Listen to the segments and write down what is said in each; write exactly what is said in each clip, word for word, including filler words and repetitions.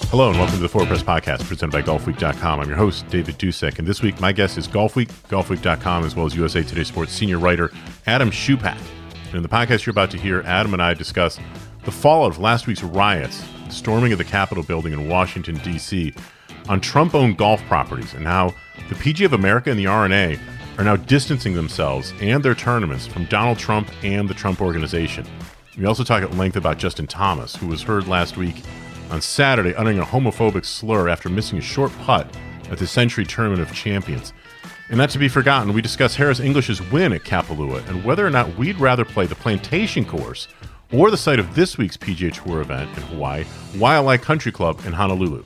Hello and welcome to the Forward Press Podcast presented by golf week dot com. I'm your host, David Dusek, and this week my guest is Golf Week, golf week dot com, as well as U S A Today Sports senior writer Adam Schupak. And in the podcast you're about to hear, Adam and I discuss the fallout of last week's riots, the storming of the Capitol building in Washington, D C, on Trump-owned golf properties, and how the P G A of America and the R N A are now distancing themselves and their tournaments from Donald Trump and the Trump Organization. We also talk at length about Justin Thomas, who was heard last week on Saturday uttering a homophobic slur after missing a short putt at the Century Tournament of Champions. And not to be forgotten, we discuss Harris English's win at Kapalua and whether or not we'd rather play the Plantation Course or the site of this week's P G A Tour event in Hawaii, Waialae Country Club in Honolulu.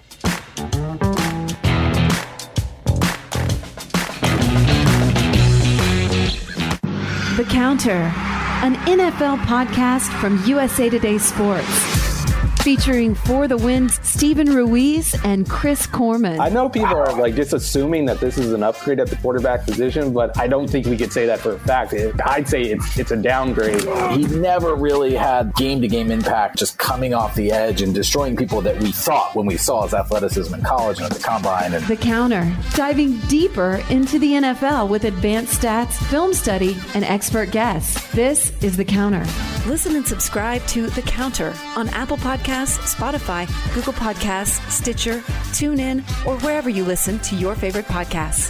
The Counter, an N F L podcast from U S A Today Sports. Featuring For the Win's Steven Ruiz and Chris Corman. I know people are like just assuming that this is an upgrade at the quarterback position, but I don't think we could say that for a fact. It, I'd say it's it's a downgrade. He never really had game-to-game impact, just coming off the edge and destroying people that we thought when we saw his athleticism in college and at the combine. And The Counter, diving deeper into the N F L with advanced stats, film study, and expert guests. This is The Counter. Listen and subscribe to The Counter on Apple Podcasts, Spotify, Google Podcasts, Stitcher, TuneIn, or wherever you listen to your favorite podcasts.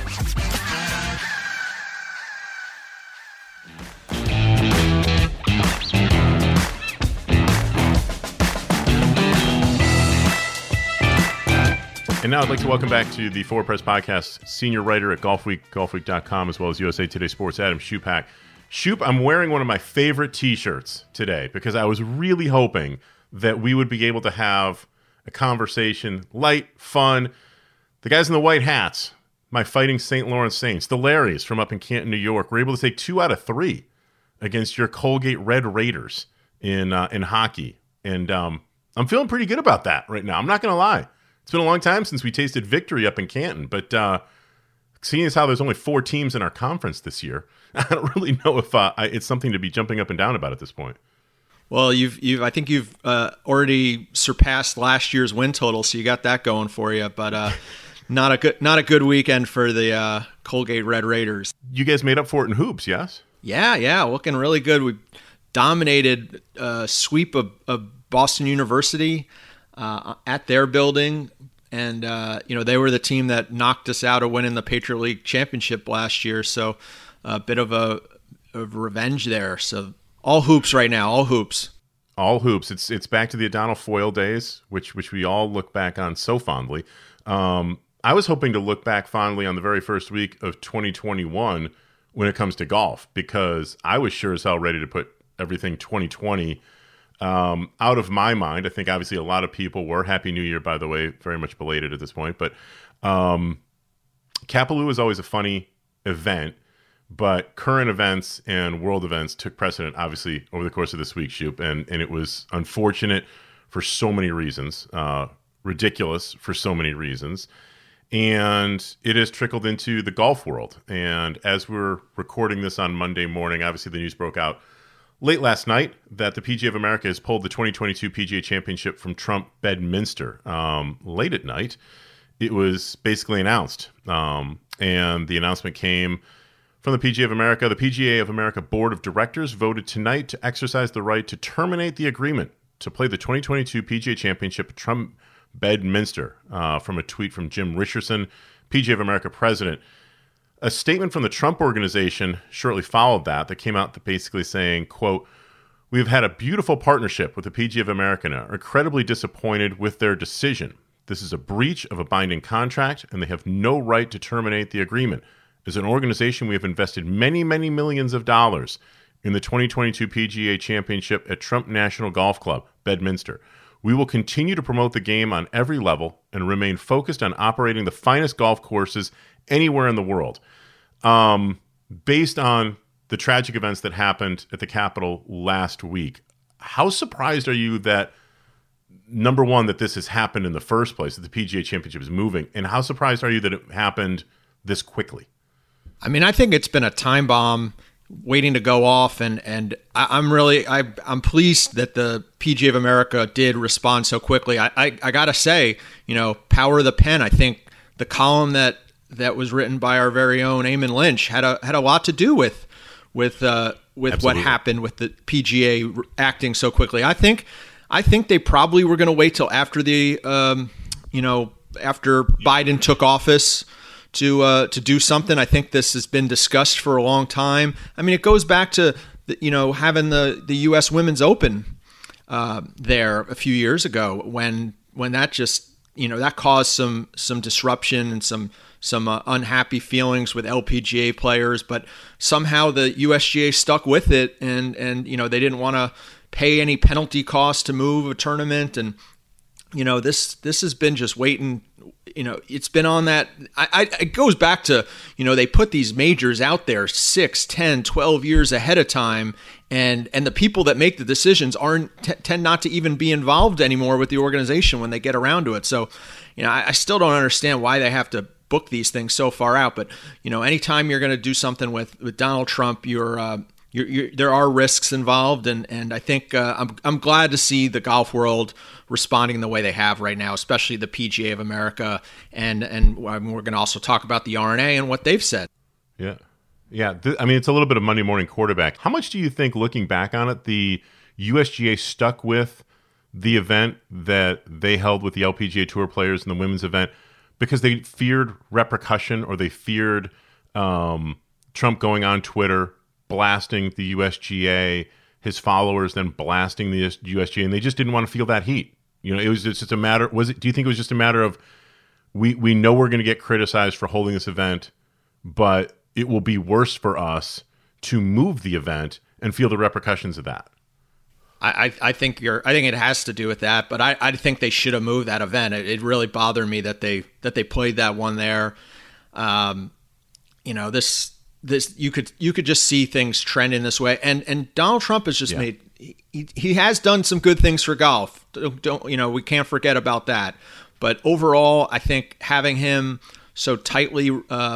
And now I'd like to welcome back to the Forward Press Podcast senior writer at Golf Week, golf week dot com, as well as U S A Today Sports, Adam Schupak. Shoop, I'm wearing one of my favorite t-shirts today because I was really hoping that we would be able to have a conversation, light, fun. The guys in the white hats, my Fighting Saint Lawrence Saints, the Larrys from up in Canton, New York, were able to take two out of three against your Colgate Red Raiders in uh, in hockey. And um, I'm feeling pretty good about that right now. I'm not going to lie. It's been a long time since we tasted victory up in Canton, but uh, seeing as how there's only four teams in our conference this year, I don't really know if uh, I, it's something to be jumping up and down about at this point. Well, you've you've I think you've uh, already surpassed last year's win total, so you got that going for you. But uh, not a good not a good weekend for the uh, Colgate Red Raiders. You guys made up for it in hoops, yes? Yeah, yeah, looking really good. We dominated a uh, sweep of, of Boston University uh, at their building. And, uh, you know, they were the team that knocked us out of winning the Patriot League championship last year. So a bit of a of revenge there. So all hoops right now, all hoops. All hoops. It's it's back to the O'Donnell Foyle days, which which we all look back on so fondly. Um, I was hoping to look back fondly on the very first week of twenty twenty-one when it comes to golf, because I was sure as hell ready to put everything twenty twenty Um, out of my mind. I think obviously a lot of people were. Happy New Year, by the way, very much belated at this point. But um, Kapalua is always a funny event, but current events and world events took precedent, obviously, over the course of this week, Shoop, and, and it was unfortunate for so many reasons, uh, ridiculous for so many reasons, and it has trickled into the golf world. And as we're recording this on Monday morning, obviously the news broke out late last night that the P G A of America has pulled the twenty twenty-two P G A Championship from Trump Bedminster. Um, late at night, it was basically announced, um, and the announcement came from the P G A of America. The P G A of America Board of Directors voted tonight to exercise the right to terminate the agreement to play the twenty twenty-two P G A Championship at Trump Bedminster, uh, from a tweet from Jim Richardson, P G A of America president. A statement from the Trump Organization shortly followed that, that came out basically saying, quote, "We've had a beautiful partnership with the P G A of America and are incredibly disappointed with their decision. This is a breach of a binding contract, and they have no right to terminate the agreement. As an organization, we have invested many, many millions of dollars in the twenty twenty-two P G A Championship at Trump National Golf Club, Bedminster. We will continue to promote the game on every level and remain focused on operating the finest golf courses anywhere in the world." Um, based on the tragic events that happened at the Capitol last week, how surprised are you that, number one, that this has happened in the first place, that the P G A Championship is moving, and how surprised are you that it happened this quickly? I mean, I think it's been a time bomb waiting to go off, and and I, I'm really I I'm pleased that the P G A of America did respond so quickly. I I, I gotta say, you know, power of the pen. I think the column that that was written by our very own Eamon Lynch had a had a lot to do with with uh, with Absolutely. what happened with the P G A acting so quickly. I think I think they probably were going to wait till after the um, you know after Biden took office to uh, to do something. I think this has been discussed for a long time. I mean, it goes back to the, you know having the, the U S Women's Open uh, there a few years ago when when that just you know that caused some some disruption and some some uh, unhappy feelings with L P G A players, but somehow the U S G A stuck with it, and and you know they didn't want to pay any penalty costs to move a tournament, and you know this this has been just waiting. You know, it's been on that. I, I, it goes back to, you know, they put these majors out there six, ten, twelve years ahead of time. And, and the people that make the decisions aren't t- tend not to even be involved anymore with the organization when they get around to it. So, you know, I, I still don't understand why they have to book these things so far out. But, you know, anytime you're going to do something with, with Donald Trump, you're, uh, You're, you're, there are risks involved, and and I think uh, I'm I'm glad to see the golf world responding the way they have right now, especially the P G A of America, and and we're going to also talk about the R N A and what they've said. Yeah, yeah. Th- I mean, it's a little bit of Monday morning quarterback. How much do you think, looking back on it, the U S G A stuck with the event that they held with the L P G A Tour players in the women's event because they feared repercussion, or they feared um, Trump going on Twitter, blasting the U S G A, his followers then blasting the U S G A, and they just didn't want to feel that heat. You know, it was just a matter. Was it? Do you think it was just a matter of we we know we're going to get criticized for holding this event, but it will be worse for us to move the event and feel the repercussions of that? I, I, I think you're. I think it has to do with that, but I, I think they should have moved that event. It, it really bothered me that they that they played that one there. Um, you know this. This you could you could just see things trending this way, and and Donald Trump has just yeah. made he, he has done some good things for golf. Don't, don't you know we can't forget about that. But overall, I think having him so tightly uh,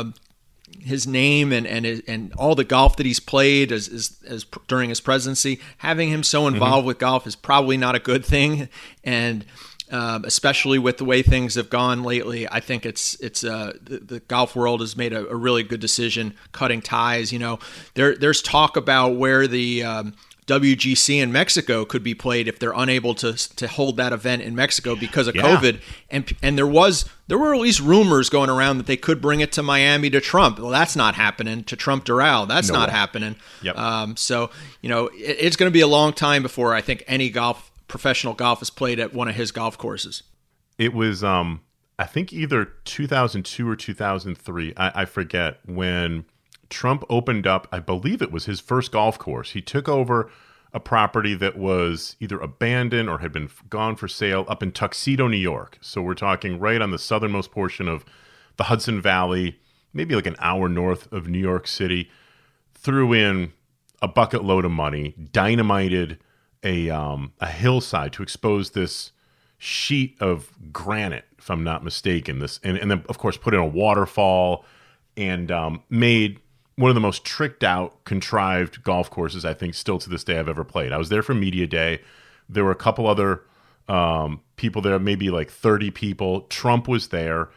his name and and and all the golf that he's played as as, as during his presidency, having him so involved mm-hmm. with golf is probably not a good thing, and. Um, especially with the way things have gone lately, I think it's it's uh, the, the golf world has made a, a really good decision cutting ties. You know, there there's talk about where the um, W G C in Mexico could be played if they're unable to to hold that event in Mexico because of yeah. COVID, and and there was there were at least rumors going around that they could bring it to Miami to Trump. Well, that's not happening. To Trump Doral, that's no not way. happening. Yep. Um, so you know, it, it's going to be a long time before I think any golf. professional golf is played at one of his golf courses. It was, um, I think, either two thousand two or two thousand three. I, I forget when Trump opened up. I believe it was his first golf course. He took over a property that was either abandoned or had been gone for sale up in Tuxedo, New York. So we're talking right on the southernmost portion of the Hudson Valley, maybe like an hour north of New York City. Threw in a bucket load of money, dynamited a um, a hillside to expose this sheet of granite, if I'm not mistaken. This and, and then, of course, put in a waterfall and um, made one of the most tricked out, contrived golf courses I think still to this day I've ever played. I was there for Media Day. There were a couple other um, people there, maybe like thirty people. Trump was there.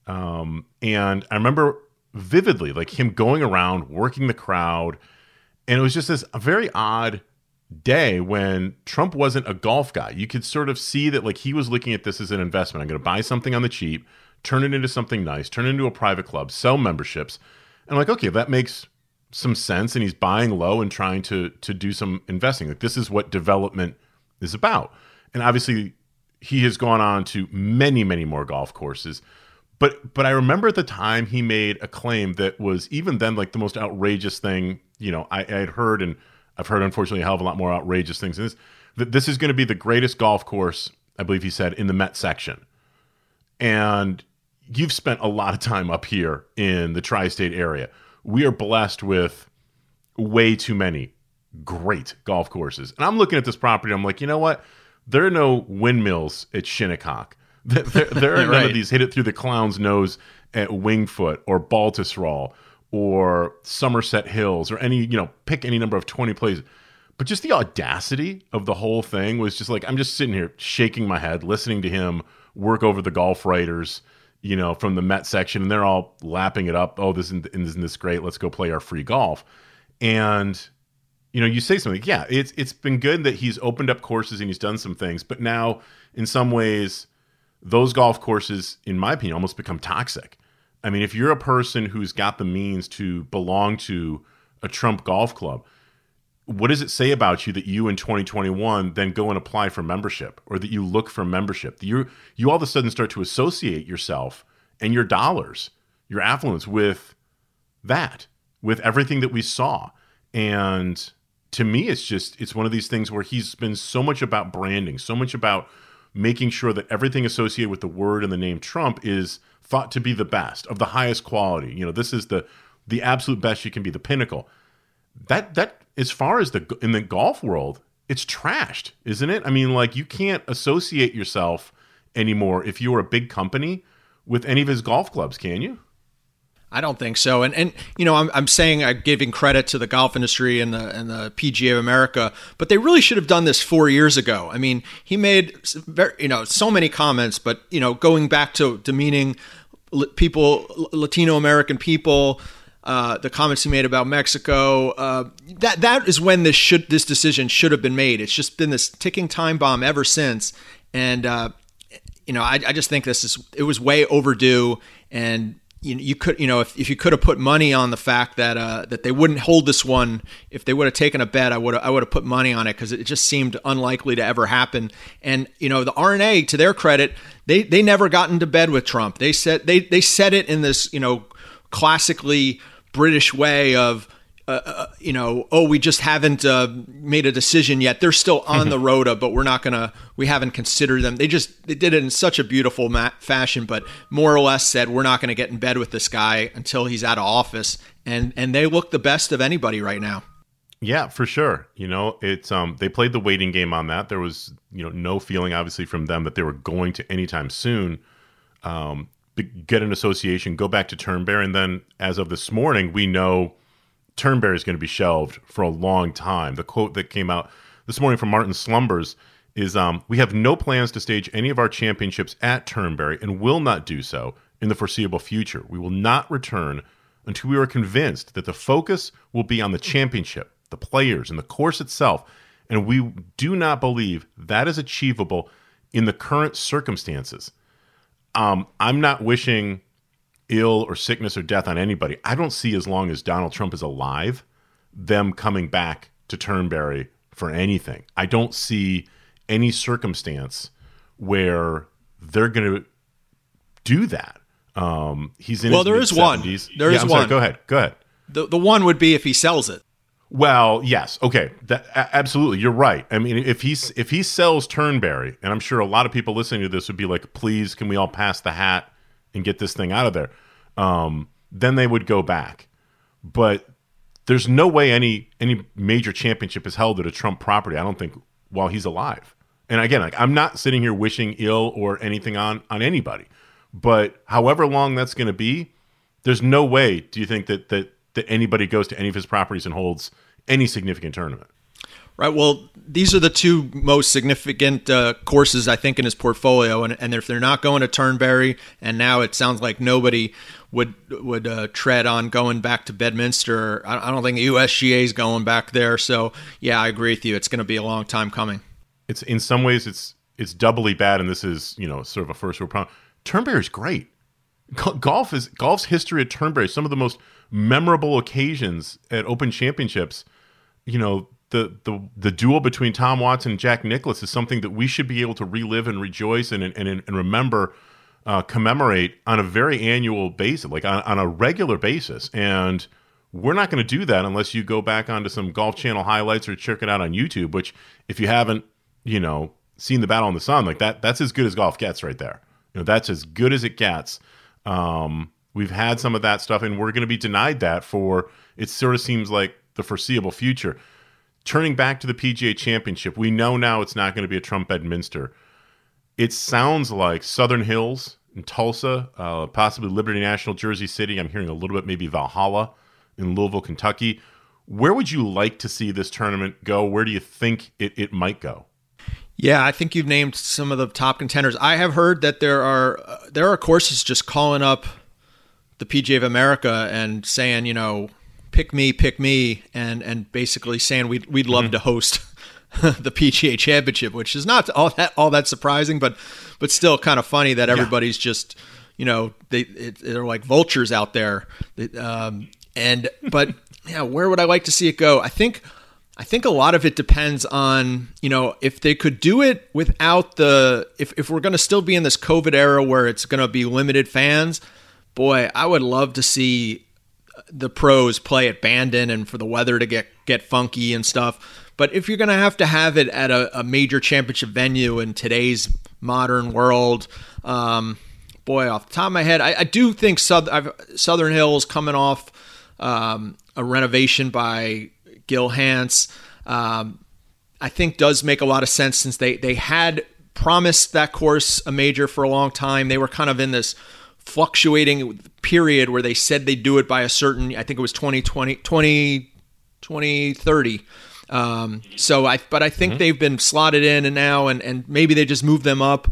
Um, and I remember vividly like him going around, working the crowd. And it was just this very odd day when Trump wasn't a golf guy. You could sort of see that like he was looking at this as an investment. I'm going to buy something on the cheap, turn it into something nice, turn it into a private club, sell memberships. And I'm like, okay, that makes some sense. And he's buying low and trying to to do some investing. Like this is what development is about. And obviously he has gone on to many, many more golf courses. But but I remember at the time he made a claim that was even then like the most outrageous thing, you know, I, I had heard, and I've heard, unfortunately, a hell of a lot more outrageous things than this. That this is going to be the greatest golf course, I believe he said, in the Met section. And you've spent a lot of time up here in the tri-state area. We are blessed with way too many great golf courses. And I'm looking at this property, I'm like, you know what? There are no windmills at Shinnecock. There, there are none right. of these hit it through the clown's nose at Wingfoot or Baltusrol or Somerset Hills or any, you know, pick any number of twenty places. But just the audacity of the whole thing was just like, I'm just sitting here shaking my head, listening to him work over the golf writers, you know, from the Met section, and they're all lapping it up. Oh, this isn't, isn't this great? Let's go play our free golf. And, you know, you say something, yeah, it's it's been good that he's opened up courses and he's done some things, but now in some ways, those golf courses, in my opinion, almost become toxic. I mean, if you're a person who's got the means to belong to a Trump golf club, what does it say about you that you in twenty twenty-one then go and apply for membership, or that you look for membership? You you all of a sudden start to associate yourself and your dollars, your affluence with that, with everything that we saw. And to me, it's just, it's one of these things where he's been so much about branding, so much about making sure that everything associated with the word and the name Trump is thought to be the best, of the highest quality. You know, this is the the absolute best you can be, the pinnacle. That that as far as the in the golf world, it's trashed, isn't it? I mean, like, you can't associate yourself anymore if you're a big company with any of his golf clubs, can you? I don't think so. And, and you know, I'm, I'm saying I'm giving credit to the golf industry and the and the P G A of America, but they really should have done this four years ago. I mean, he made, very, you know, so many comments, but, you know, going back to demeaning people, Latino American people, uh, the comments he made about Mexico, uh, that that is when this should this decision should have been made. It's just been this ticking time bomb ever since. And, uh, you know, I, I just think this is, it was way overdue. And, You, you could, you know, if, if you could have put money on the fact that uh, that they wouldn't hold this one, if they would have taken a bet, I would I would have put money on it, because it just seemed unlikely to ever happen. And you know, the R N A, to their credit, they they never got into bed with Trump. They said they they said it in this, you know, classically British way of, uh, uh, you know, oh, we just haven't uh, made a decision yet. They're still on the rota, but we're not gonna, we haven't considered them. They just, they did it in such a beautiful ma- fashion, but more or less said, we're not gonna get in bed with this guy until he's out of office. And and they look the best of anybody right now. Yeah, for sure. You know, it's um they played the waiting game on that. There was, you know, no feeling obviously from them that they were going to anytime soon um get an association, go back to Turnberry, and then as of this morning, we know Turnberry is going to be shelved for a long time. The quote that came out this morning from Martin Slumbers is, um, we have no plans to stage any of our championships at Turnberry and will not do so in the foreseeable future. We will not return until we are convinced that the focus will be on the championship, the players, and the course itself, and we do not believe that is achievable in the current circumstances. Um, I'm not wishing ill or sickness or death on anybody. I don't see, as long as Donald Trump is alive, them coming back to Turnberry for anything. I don't see any circumstance where they're going to do that. Um, he's in well, his there is one. There yeah, is I'm one. Sorry, go ahead. Go ahead. The the one would be if he sells it. Well, yes. Okay. That, a- absolutely. You're right. I mean, if he's if he sells Turnberry, and I'm sure a lot of people listening to this would be like, please, can we all pass the hat and get this thing out of there? Um, then they would go back. But there's no way any any major championship is held at a Trump property, I don't think, while he's alive. And again, like, I'm not sitting here wishing ill or anything on, on anybody. But however long that's going to be, there's no way, do you think, that, that that anybody goes to any of his properties and holds any significant tournament? Right. Well, these are the two most significant uh, courses, I think, in his portfolio. And, and if they're not going to Turnberry, and now it sounds like nobody would would uh, tread on going back to Bedminster, I, I don't think the U S G A is going back there. So, yeah, I agree with you. It's going to be a long time coming. It's in some ways, it's it's doubly bad, and this is, you know, sort of a first world problem. Turnberry is great. Golf is golf's history at Turnberry. Some of the most memorable occasions at Open Championships, you know, the the the duel between Tom Watson and Jack Nicklaus is something that we should be able to relive and rejoice and and, and remember, uh, commemorate on a very annual basis, like on, on a regular basis. And we're not going to do that unless you go back onto some Golf Channel highlights or check it out on YouTube, which, if you haven't, you know, seen the Battle in the Sun, like that, that's as good as golf gets right there. You know, that's as good as it gets. Um, we've had some of that stuff, and we're going to be denied that for, it sort of seems like, the foreseeable future. Turning back to the P G A Championship, we know now it's not going to be a Trump Bedminster. It sounds like Southern Hills in Tulsa, uh, possibly Liberty National, Jersey City. I'm hearing a little bit maybe Valhalla. in Louisville, Kentucky. Where would you like to see this tournament go? Where do you think it, it might go? Yeah, I think you've named some of the top contenders. I have heard that there are uh, there are courses just calling up the P G A of America and saying, you know, pick me, pick me, and and basically saying we'd we'd love mm-hmm. to host the P G A Championship, which is not all that all that surprising, but but still kind of funny that everybody's yeah. just, you know, they it, they're like vultures out there. Um, and but yeah, where would I like to see it go? I think. I think a lot of it depends on, you know, if they could do it without the, if, if we're going to still be in this COVID era where it's going to be limited fans, boy, I would love to see the pros play at Bandon and for the weather to get, get funky and stuff. But if you're going to have to have it at a, a major championship venue in today's modern world, um, boy, off the top of my head, I, I do think South, I've, Southern Hills coming off um, a renovation by Gil Hanse, um, I think does make a lot of sense since they, they had promised that course a major for a long time. They were kind of in this fluctuating period where they said they'd do it by a certain, I think it was twenty twenty, twenty, twenty thirty. Um, so I, but I think mm-hmm. they've been slotted in and now, and, and maybe they just moved them up.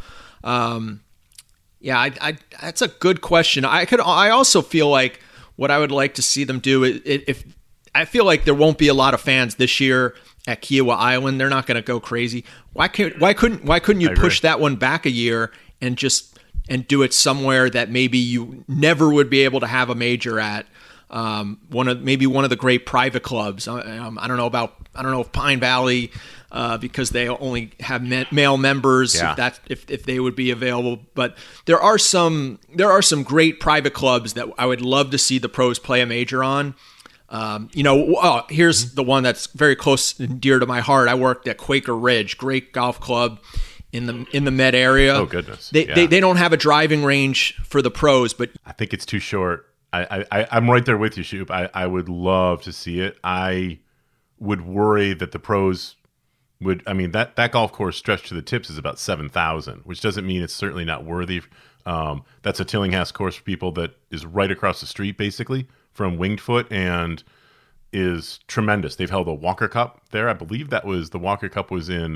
Um, yeah, I, I, that's a good question. I could, I also feel like what I would like to see them do is if, I feel like there won't be a lot of fans this year at Kiowa Island. They're not going to go crazy. Why can't? Why couldn't? Why couldn't you push that one back a year and just and do it somewhere that maybe you never would be able to have a major at? Um, one of maybe one of the great private clubs. Um, I don't know about. I don't know if Pine Valley, uh, because they only have me- male members. Yeah. If that if if they would be available, but there are some there are some great private clubs that I would love to see the pros play a major on. Um, you know, oh, here's mm-hmm. the one that's very close and dear to my heart. I worked at Quaker Ridge, great golf club in the in the Med area. Oh goodness, they yeah. they, they don't have a driving range for the pros, but I think it's too short. I, I I'm right there with you, Shoop. I, I would love to see it. I would worry that the pros would. I mean that that golf course stretched to the tips is about seven thousand, which doesn't mean it's certainly not worthy. Um, that's a Tillinghast course for people that is right across the street, basically, from Winged Foot, and is tremendous. They've held a Walker Cup there. I believe that was the Walker Cup was in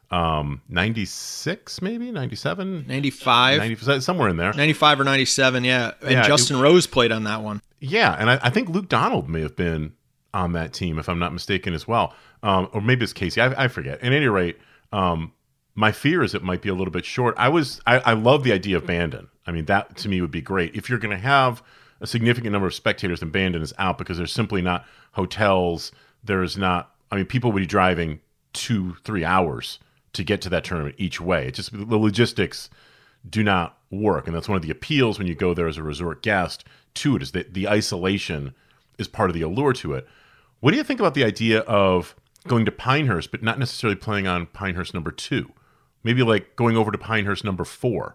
um, ninety-six, maybe ninety-seven, ninety-five, ninety, somewhere in there, ninety-five or ninety-seven. Yeah, and yeah, Justin it, Rose played on that one. Yeah, and I, I think Luke Donald may have been on that team, if I'm not mistaken, as well, um, or maybe it's Casey. I, I forget. At any rate, um, my fear is it might be a little bit short. I was, I, I love the idea of Bandon. I mean, that to me would be great if you're going to have a significant number of spectators, and Bandon is out because there's simply not hotels. There's not, I mean, people would be driving two, three hours to get to that tournament each way. It just, the logistics do not work. And that's one of the appeals when you go there as a resort guest to it, is that the isolation is part of the allure to it. What do you think about the idea of going to Pinehurst, but not necessarily playing on Pinehurst number two? Maybe like going over to Pinehurst number four,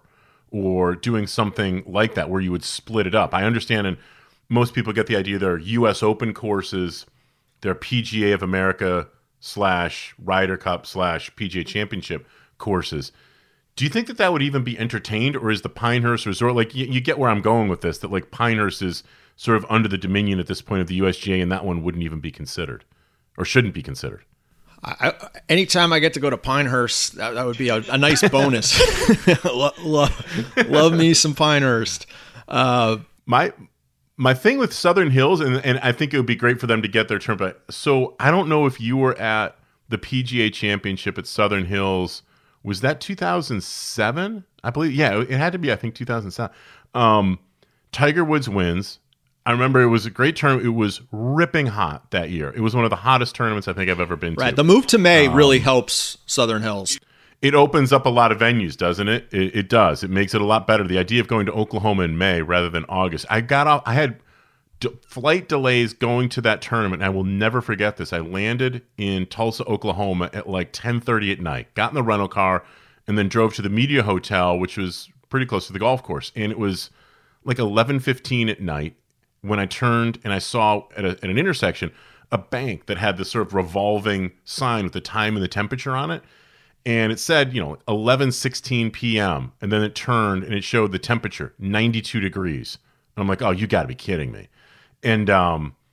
or doing something like that where you would split it up. I understand, and most people get the idea there are U S Open courses, there are P G A of America slash Ryder Cup slash P G A Championship courses. Do you think that that would even be entertained, or is the Pinehurst Resort, like, you, you get where I'm going with this, that like Pinehurst is sort of under the dominion at this point of the U S G A, and that one wouldn't even be considered, or shouldn't be considered? I, anytime I get to go to Pinehurst, that, that would be a, a nice bonus. love, love, love me some Pinehurst. Uh, my my thing with Southern Hills, and, and I think it would be great for them to get their turn, but so I don't know if you were at the P G A Championship at Southern Hills. Was that two thousand seven? I believe, yeah, it had to be, I think, two thousand seven. Um, Tiger Woods wins. I remember it was a great tournament. It was ripping hot that year. It was one of the hottest tournaments I think I've ever been to. Right. The move to May um, really helps Southern Hills. It opens up a lot of venues, doesn't it? it? It does. It makes it a lot better. The idea of going to Oklahoma in May rather than August. I got off. I had d- flight delays going to that tournament, and I will never forget this. I landed in Tulsa, Oklahoma at like ten thirty at night, got in the rental car, and then drove to the Media Hotel, which was pretty close to the golf course. And it was like eleven fifteen at night when I turned and I saw at, a, at an intersection a bank that had this sort of revolving sign with the time and the temperature on it. And it said, you know, eleven sixteen p.m. And then it turned and it showed the temperature, ninety-two degrees. And I'm like, oh, you got to be kidding me. And um,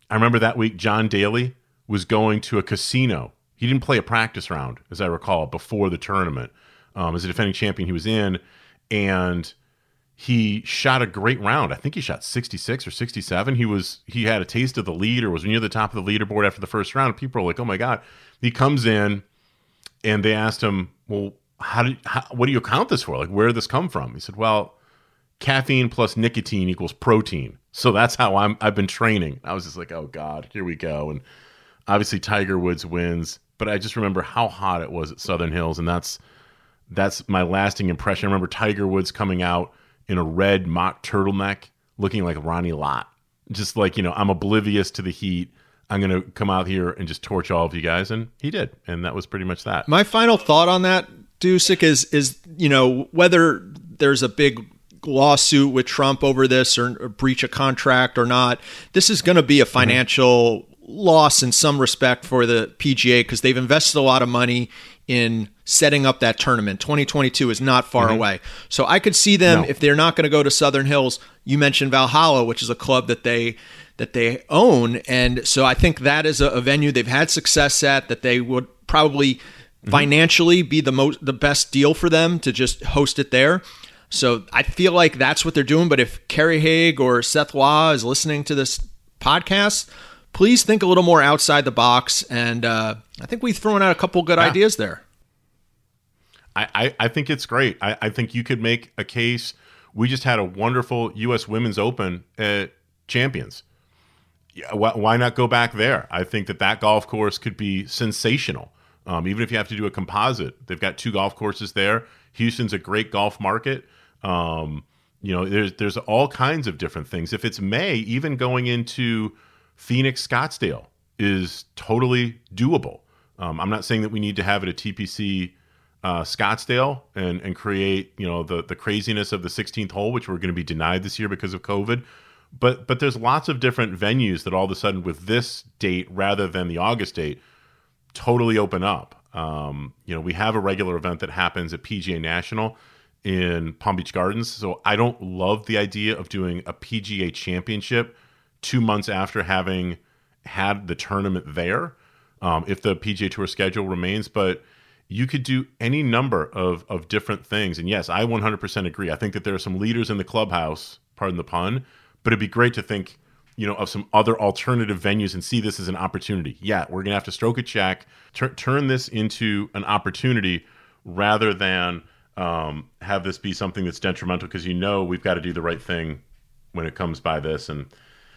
I remember that week John Daly was going to a casino. He didn't play a practice round, as I recall, before the tournament. Um, as a defending champion, he was in, and he shot a great round. I think he shot sixty-six or sixty-seven. He was he had a taste of the lead or was near the top of the leaderboard after the first round. People were like, oh, my God. He comes in, and they asked him, well, how did how, what do you account this for? Like, where did this come from? He said, well, caffeine plus nicotine equals protein. So that's how I'm, I've been training. I was just like, oh, God, here we go. And obviously Tiger Woods wins. But I just remember how hot it was at Southern Hills, and that's that's my lasting impression. I remember Tiger Woods coming out in a red mock turtleneck, looking like Ronnie Lott. Just like, you know, I'm oblivious to the heat. I'm going to come out here and just torch all of you guys, and he did, and that was pretty much that. My final thought on that, Dusek, is, is you know, whether there's a big lawsuit with Trump over this or, or breach of contract or not, this is going to be a financial mm-hmm. loss in some respect for the P G A because they've invested a lot of money in setting up that tournament. twenty twenty-two is not far mm-hmm. away. So I could see them, no. if they're not going to go to Southern Hills, you mentioned Valhalla, which is a club that they that they own. And so I think that is a, a venue they've had success at, that they would probably mm-hmm. financially be the most the best deal for them to just host it there. So I feel like that's what they're doing. But if Kerry Haig or Seth Law is listening to this podcast, please think a little more outside the box. And uh, I think we've thrown out a couple good yeah. ideas there. I, I, I think it's great. I, I think you could make a case. We just had a wonderful U S Women's Open at Champions. Yeah, why, why not go back there? I think that that golf course could be sensational. Um, even if you have to do a composite, they've got two golf courses there. Houston's a great golf market. Um, you know, there's there's all kinds of different things. If it's May, even going into Phoenix, Scottsdale is totally doable. Um, I'm not saying that we need to have it at T P C uh, Scottsdale and and create, you know, the the craziness of the sixteenth hole, which we're going to be denied this year because of COVID. But but there's lots of different venues that all of a sudden with this date rather than the August date totally open up. Um, you know, we have a regular event that happens at P G A National in Palm Beach Gardens. So I don't love the idea of doing a P G A championship two months after having had the tournament there, um, if the P G A Tour schedule remains. But you could do any number of, of different things. And yes, I one hundred percent agree. I think that there are some leaders in the clubhouse, pardon the pun, but it'd be great to think, you know, of some other alternative venues and see this as an opportunity. Yeah, we're going to have to stroke a check, tur- turn this into an opportunity rather than um, have this be something that's detrimental, because, you know, we've got to do the right thing when it comes by this. And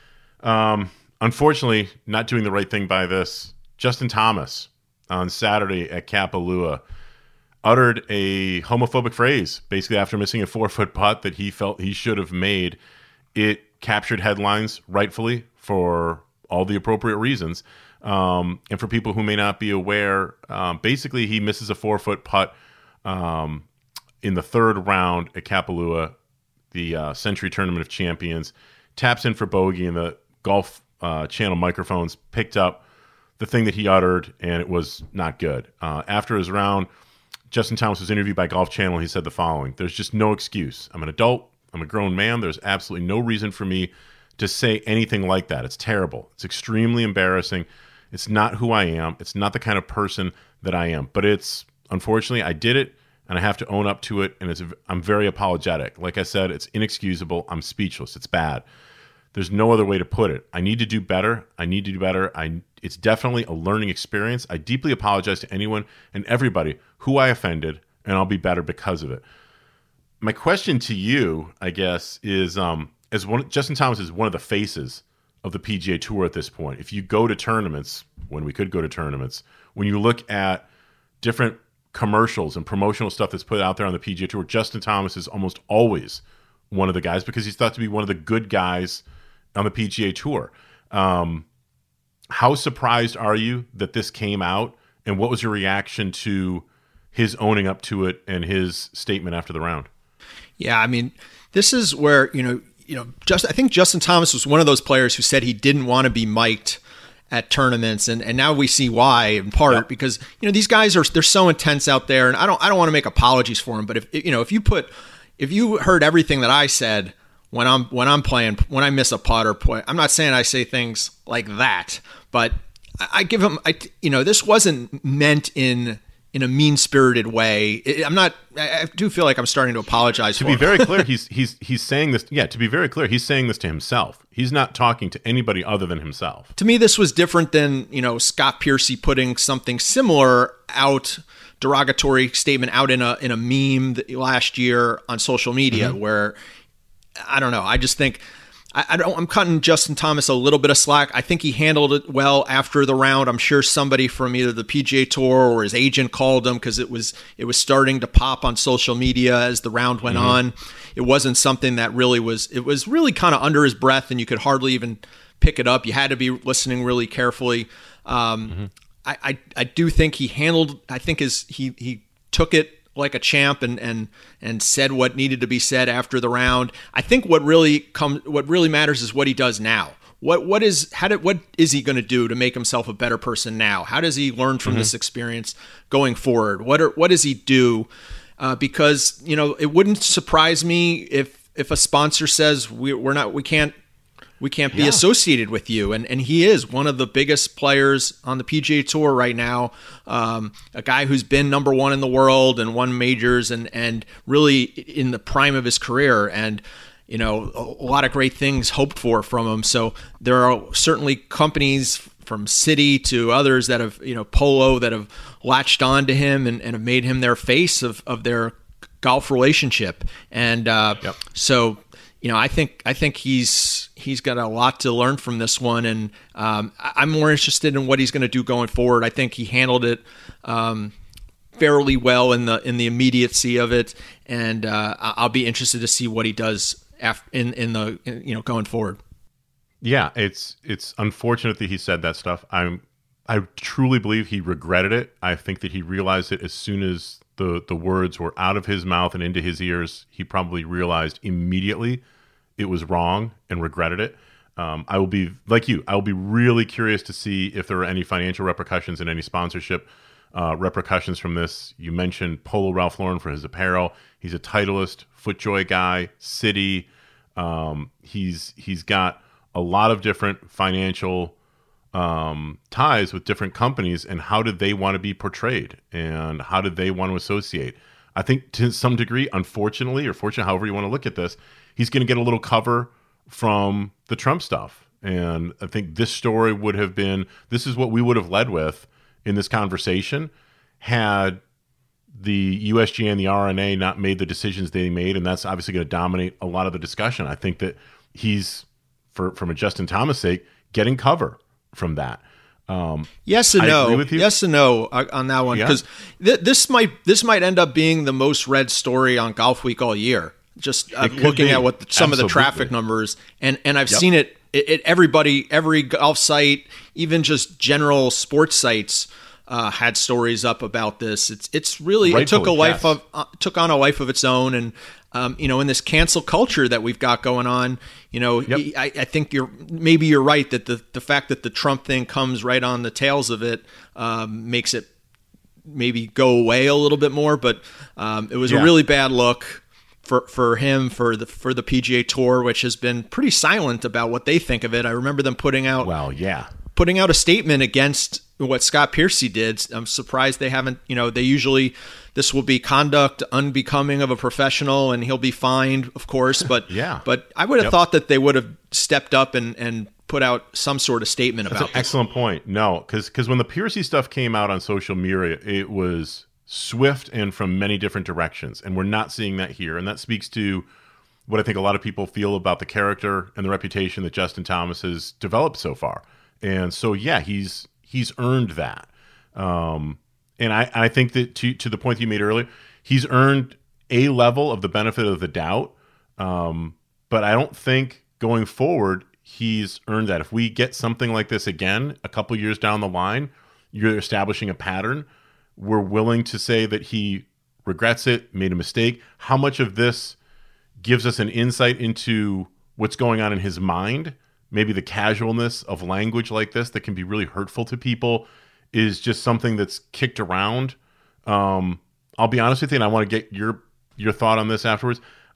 um, unfortunately, not doing the right thing by this, Justin Thomas on Saturday at Kapalua uttered a homophobic phrase, basically after missing a four-foot putt that he felt he should have made. It captured headlines, rightfully, for all the appropriate reasons. Um, and for people who may not be aware, um, basically he misses a four-foot putt um, in the third round at Kapalua, the uh, Century Tournament of Champions, taps in for bogey, and the Golf uh, Channel microphones picked up the thing that he uttered, and it was not good. Uh, after his round, Justin Thomas was interviewed by Golf Channel, and he said the following: "There's just no excuse. I'm an adult. I'm a grown man. There's absolutely no reason for me to say anything like that. It's terrible. It's extremely embarrassing. It's not who I am. It's not the kind of person that I am. But it's, unfortunately, I did it, and I have to own up to it, and it's I'm very apologetic. Like I said, it's inexcusable. I'm speechless. It's bad. There's no other way to put it. I need to do better. I need to do better. I It's definitely a learning experience. I deeply apologize to anyone and everybody who I offended, and I'll be better because of it." My question to you, I guess, is um, as one Justin Thomas is one of the faces of the P G A Tour at this point. If you go to tournaments, when we could go to tournaments, when you look at different commercials and promotional stuff that's put out there on the P G A Tour, Justin Thomas is almost always one of the guys because he's thought to be one of the good guys on the P G A Tour. Um, how surprised are you that this came out, and what was your reaction to his owning up to it and his statement after the round? Yeah, I mean, this is where, you know, you know, just I think Justin Thomas was one of those players who said he didn't want to be mic'd at tournaments, and, and now we see why, in part yep. because, you know, these guys are they're so intense out there, and I don't I don't want to make apologies for him, but if you know if you put if you heard everything that I said when I'm when I'm playing, when I miss a putt or play, I'm not saying I say things like that, but I, I give him, I, you know, this wasn't meant in in a mean-spirited way. I'm not, I do feel like I'm starting to apologize to for be him. very clear, he's he's he's saying this. Yeah, to be very clear, he's saying this to himself. He's not talking to anybody other than himself. To me, this was different than, you know, Scott Piercy putting something similar out, derogatory statement out in a in a meme that, last year on social media, mm-hmm. where I don't know. I just think I, I don't. I'm cutting Justin Thomas a little bit of slack. I think he handled it well after the round. I'm sure somebody from either the P G A Tour or his agent called him because it was it was starting to pop on social media as the round went mm-hmm. on. It wasn't something that really was. It was really kind of under his breath, and you could hardly even pick it up. You had to be listening really carefully. Um, mm-hmm. I, I I do think he handled. I think his he he took it like a champ and and and said what needed to be said after the round. I think what really comes what really matters is what he does now. What what is how did what is he going to do to make himself a better person now? How does he learn from mm-hmm. this experience going forward? What are, what does he do? Uh, because you know it wouldn't surprise me if if a sponsor says we, we're not we can't we can't be yeah. associated with you. And and he is one of the biggest players on the P G A Tour right now, um, a guy who's been number one in the world and won majors and, and really in the prime of his career. And, you know, a, a lot of great things hoped for from him. So there are certainly companies from Citi to others that have, you know, Polo that have latched on to him and, and have made him their face of, of their golf relationship. And uh, yep. so, you know, I think I think he's he's got a lot to learn from this one, and um, I'm more interested in what he's going to do going forward. I think he handled it um, fairly well in the in the immediacy of it, and uh, I'll be interested to see what he does after, in in the in, you know going forward. Yeah, it's it's unfortunate that he said that stuff. I'm I truly believe he regretted it. I think that he realized it as soon as the the words were out of his mouth and into his ears. He probably realized immediately it was wrong and regretted it. Um, I will be, like you, I will be really curious to see if there are any financial repercussions and any sponsorship uh, repercussions from this. You mentioned Polo Ralph Lauren for his apparel. He's a Titleist, FootJoy guy, Citi. Um, he's he's got a lot of different financial um, ties with different companies, and how did they want to be portrayed and how did they want to associate? I think to some degree, unfortunately, or fortunately, however you want to look at this, he's going to get a little cover from the Trump stuff. And I think this story would have been, this is what we would have led with in this conversation had the U S G A and the R N A not made the decisions they made. And that's obviously going to dominate a lot of the discussion. I think that he's, for from a Justin Thomas sake, getting cover from that. Um, yes and I no. Agree with you. Yes and no on that one, because yeah. th- this might this might end up being the most read story on Golf Week all year. Just uh, looking be. at what the, some Absolutely. of the traffic numbers, and and I've yep. seen it, it, it. Everybody, every golf site, even just general sports sites, uh, had stories up about this. It's it's really Rightfully, it took a life yes. of uh, took on a life of its own, and um, you know, in this cancel culture that we've got going on, you know, yep. he, I, I think you're maybe you're right that the the fact that the Trump thing comes right on the tails of it um, makes it maybe go away a little bit more. But um, it was yeah. a really bad look for for him, for the for the P G A Tour, which has been pretty silent about what they think of it. I remember them putting out well, yeah, putting out a statement against what Scott Piercy did. I'm surprised they haven't. You know, they usually this will be conduct unbecoming of a professional, and he'll be fined, of course. But yeah, but I would have yep. thought that they would have stepped up and and put out some sort of statement That's about. That's an excellent this. point. No, because because when the Piercy stuff came out on social media, it was swift and from many different directions, and we're not seeing that here. And that speaks to what I think a lot of people feel about the character and the reputation that Justin Thomas has developed so far. And so, yeah, he's he's earned that. Um, and I, I think that to to the point that you made earlier, he's earned a level of the benefit of the doubt. Um, but I don't think going forward he's earned that. If we get something like this again a couple years down the line, you're establishing a pattern. We're willing to say that he regrets it, made a mistake. How much of this gives us an insight into what's going on in his mind? Maybe the casualness of language like this that can be really hurtful to people is just something that's kicked around. Um, I'll be honest with you, and I want to get your your thought on this afterwards.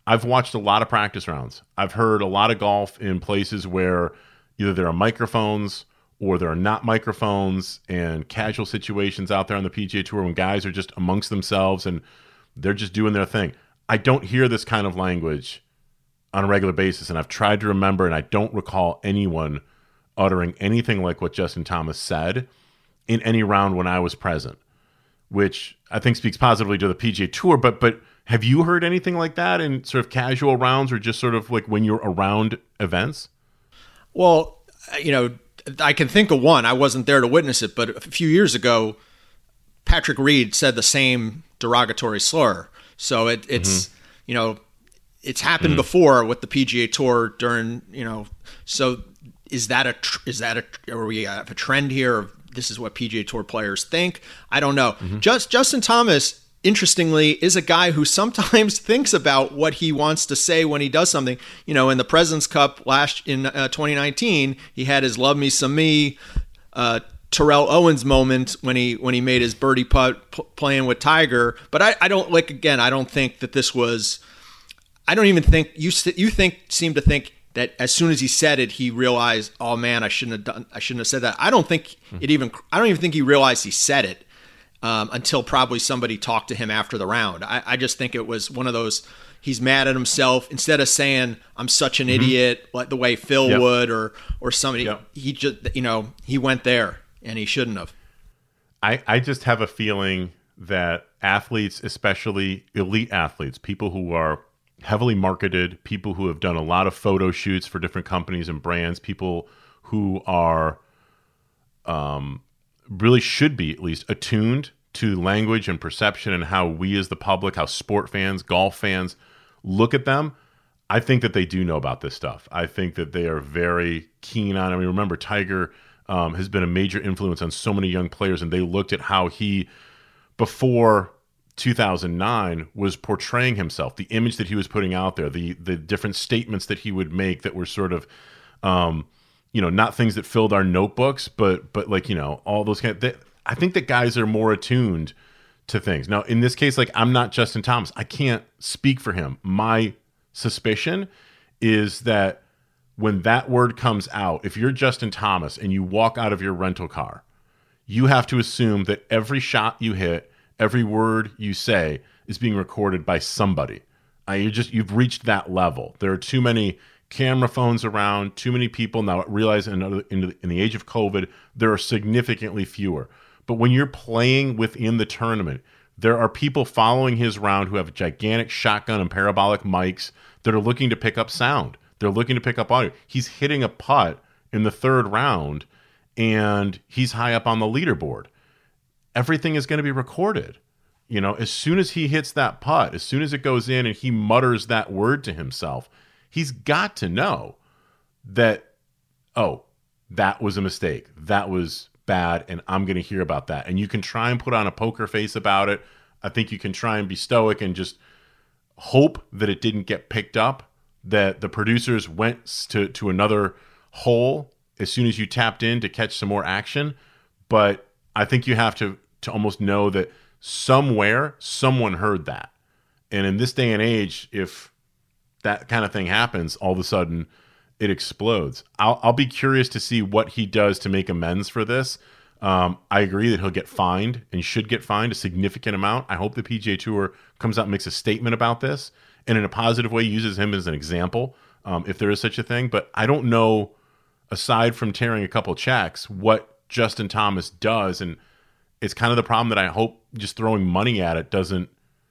I've watched a lot of practice rounds. I've heard a lot of golf in places where either there are microphones or there are not microphones, and casual situations out there on the P G A Tour when guys are just amongst themselves and they're just doing their thing. I don't hear this kind of language on a regular basis, and I've tried to remember, and I don't recall anyone uttering anything like what Justin Thomas said in any round when I was present, which I think speaks positively to the P G A Tour. But but have you heard anything like that in sort of casual rounds, or just sort of like when you're around events? Well, you know, I can think of one. I wasn't there to witness it, but a few years ago, Patrick Reed said the same derogatory slur. So it, it's, mm-hmm. you know, it's happened mm-hmm. before with the P G A Tour during, you know, so is that a, is that a, are we have a trend here of this is what P G A Tour players think? I don't know. Mm-hmm. Just Justin Thomas, interestingly, is a guy who sometimes thinks about what he wants to say when he does something. You know, in the President's Cup last in uh, twenty nineteen, he had his "Love Me Some Me" uh, Terrell Owens moment when he when he made his birdie putt p- playing with Tiger. But I, I don't like again. I don't think that this was. I don't even think you you think seem to think that as soon as he said it, he realized, oh man, I shouldn't have done. I shouldn't have said that. I don't think it even. I don't even think he realized he said it. Um, until probably somebody talked to him after the round. I, I just think it was one of those, he's mad at himself. Instead of saying, I'm such an mm-hmm. idiot, like the way Phil yep. would or or somebody, yep. he just, you know, he went there and he shouldn't have. I, I just have a feeling that athletes, especially elite athletes, people who are heavily marketed, people who have done a lot of photo shoots for different companies and brands, people who are um, really should be at least attuned to language and perception and how we as the public, how sport fans, golf fans look at them. I think that they do know about this stuff. I think that they are very keen on it. I mean, remember, Tiger um, has been a major influence on so many young players, and they looked at how he, before two thousand nine, was portraying himself, the image that he was putting out there, the the different statements that he would make that were sort of, um, you know, not things that filled our notebooks, but but like, you know, all those kind of th- I think that guys are more attuned to things. Now, in this case, like, I'm not Justin Thomas. I can't speak for him. My suspicion is that when that word comes out, if you're Justin Thomas and you walk out of your rental car, you have to assume that every shot you hit, every word you say is being recorded by somebody. Uh, you just you've reached that level. There are too many camera phones around, too many people now. Realize in, in, in the age of COVID, there are significantly fewer. But when you're playing within the tournament, there are people following his round who have gigantic shotgun and parabolic mics that are looking to pick up sound. They're looking to pick up audio. He's hitting a putt in the third round, and he's high up on the leaderboard. Everything is going to be recorded. You know, as soon as he hits that putt, as soon as it goes in and he mutters that word to himself, he's got to know that, oh, that was a mistake. That was bad, and I'm going to hear about that. And you can try and put on a poker face about it. I think you can try and be stoic and just hope that it didn't get picked up, that the producers went to, to another hole as soon as you tapped in to catch some more action. But I think you have to, to almost know that somewhere someone heard that. And in this day and age, if that kind of thing happens, all of a sudden it explodes. I'll, I'll be curious to see what he does to make amends for this. Um, I agree that he'll get fined and should get fined a significant amount. I hope the P G A Tour comes out and makes a statement about this and in a positive way uses him as an example, um, if there is such a thing. But I don't know, aside from tearing a couple checks, what Justin Thomas does. And it's kind of the problem that I hope just throwing money at it doesn't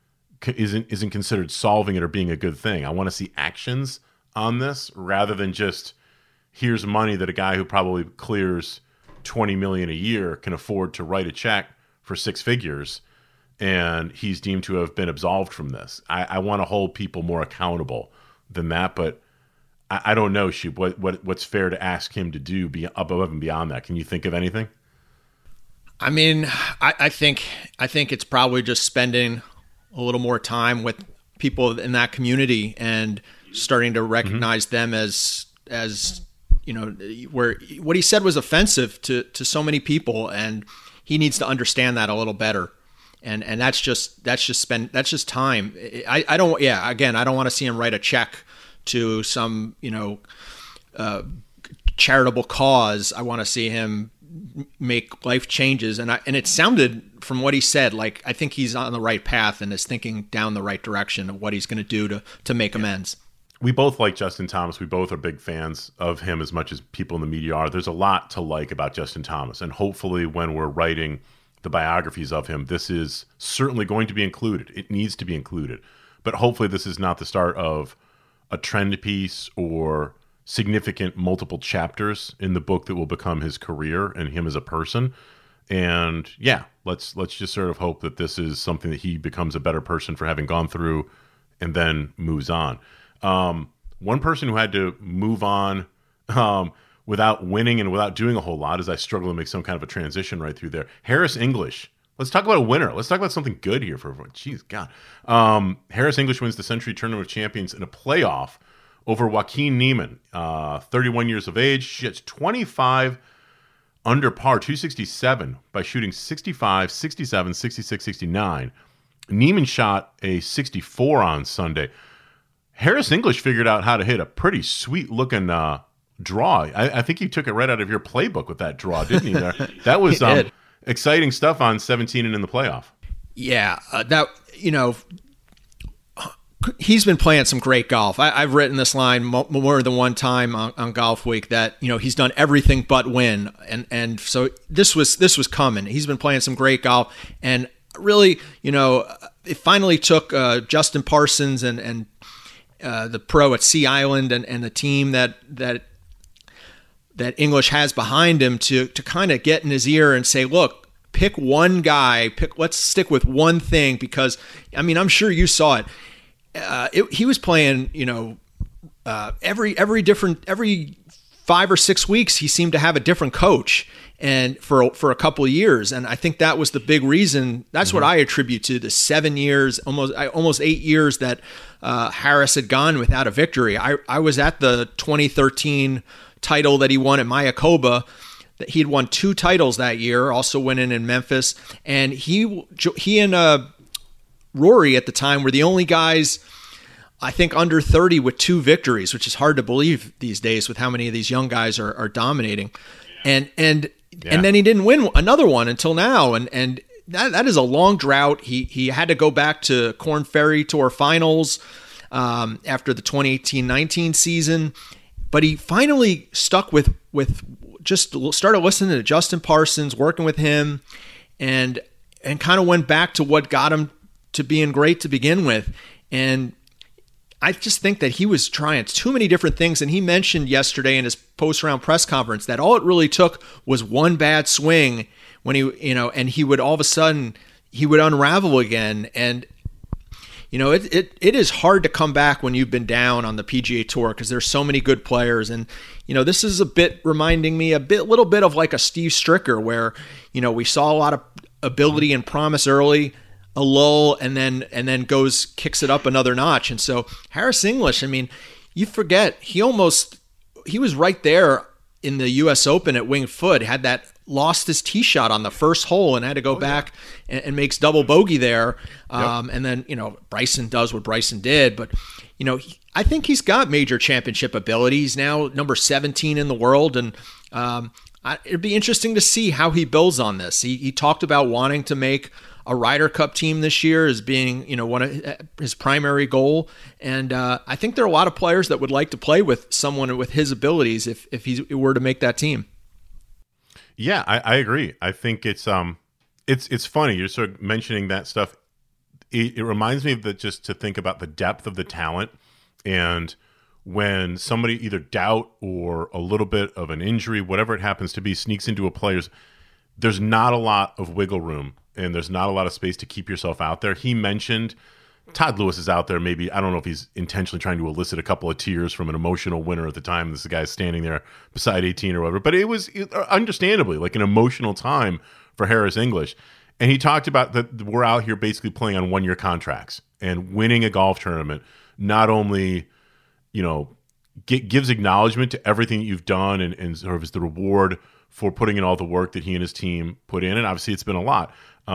isn't isn't considered solving it or being a good thing. I want to see actions on this rather than just here's money that a guy who probably clears twenty million dollars a year can afford to write a check for six figures and he's deemed to have been absolved from this. I, I want to hold people more accountable than that, but I, I don't know, Shoop, what, what what's fair to ask him to do be above and beyond that. Can you think of anything? I mean, I, I think I think it's probably just spending a little more time with people in that community and starting to recognize mm-hmm. them as, as, you know, where what he said was offensive to, to so many people, and he needs to understand that a little better. and and that's just that's just spend that's just time. I, I don't yeah again I don't want to see him write a check to some you know uh, charitable cause. I want to see him make life changes, and I, and it sounded from what he said like I think he's on the right path and is thinking down the right direction of what he's going to do to to make amends. We both like Justin Thomas. We both are big fans of him as much as people in the media are. There's a lot to like about Justin Thomas, and hopefully when we're writing the biographies of him, this is certainly going to be included. It needs to be included, but hopefully this is not the start of a trend piece or significant multiple chapters in the book that will become his career and him as a person. And yeah, let's let's just sort of hope that this is something that he becomes a better person for having gone through and then moves on. Um, one person who had to move on um, without winning and without doing a whole lot, as I struggle to make some kind of a transition right through there, Harris English. Let's talk about a winner. Let's talk about something good here for everyone. Jeez, God. Um, Harris English wins the Century Tournament of Champions in a playoff over Joaquin Niemann, uh, thirty-one years of age. She hits twenty-five under par, two sixty-seven, by shooting sixty-five, sixty-seven, sixty-six, sixty-nine. Niemann shot a sixty-four on Sunday. Harris English figured out how to hit a pretty sweet-looking uh, draw. I, I think he took it right out of your playbook with that draw, didn't he? There, that was um, exciting stuff on seventeen and in the playoff. Yeah, uh, that you know, he's been playing some great golf. I, I've written this line mo- more than one time on, on Golf Week that you know he's done everything but win, and and so this was this was coming. He's been playing some great golf, and really, you know, it finally took uh, Justin Parsons and and. Uh, the pro at Sea Island and, and the team that that that English has behind him to to kind of get in his ear and say, look, pick one guy, pick let's stick with one thing, because I mean I'm sure you saw it. Uh, it he was playing, you know, uh, every every different every five or six weeks he seemed to have a different coach, and for for a couple of years, and I think that was the big reason. That's mm-hmm. what I attribute to the seven years, almost almost eight years that uh, Harris had gone without a victory. I I was at the twenty thirteen title that he won at Mayakoba. That he had won two titles that year, also winning in Memphis, and he he and uh, Rory at the time were the only guys, I think, under thirty with two victories, which is hard to believe these days with how many of these young guys are, are dominating. And and yeah. and then he didn't win another one until now. And and that that is a long drought. He he had to go back to Korn Ferry Tour finals um, after the twenty eighteen nineteen season. But he finally stuck with with just started listening to Justin Parsons, working with him, and and kind of went back to what got him to being great to begin with. And I just think that he was trying too many different things. And he mentioned yesterday in his post-round press conference that all it really took was one bad swing when he, you know, and he would all of a sudden, he would unravel again. And, you know, it it, it is hard to come back when you've been down on the P G A Tour because there's so many good players. And, you know, this is a bit reminding me a bit, little bit of like a Steve Stricker where, you know, we saw a lot of ability and promise early, a lull, and then and then goes kicks it up another notch. And so Harris English, I mean, you forget he almost he was right there in the U S Open at Winged Foot, had that lost his tee shot on the first hole and had to go oh, back yeah. and, and makes double bogey there. Um, yep. And then you know Bryson does what Bryson did, but you know he, I think he's got major championship ability. He's now number seventeen in the world, and um, I, it'd be interesting to see how he builds on this. He he talked about wanting to make a Ryder Cup team this year as being, you know, one of his primary goal. And uh, I think there are a lot of players that would like to play with someone with his abilities if, if he were to make that team. Yeah, I, I agree. I think it's um, it's it's funny. You're sort of mentioning that stuff. It, it reminds me of the, just to think about the depth of the talent, and when somebody either doubt or a little bit of an injury, whatever it happens to be, sneaks into a player's, there's not a lot of wiggle room. And there's not a lot of space to keep yourself out there. He mentioned Todd Lewis is out there. Maybe, I don't know if he's intentionally trying to elicit a couple of tears from an emotional winner at the time. This guy's standing there beside eighteen or whatever. But it was understandably like an emotional time for Harris English. And he talked about that we're out here basically playing on one-year contracts and winning a golf tournament. Not only, you know, get, gives acknowledgement to everything that you've done and, and sort of is the reward for putting in all the work that he and his team put in. And obviously it's been a lot. Um,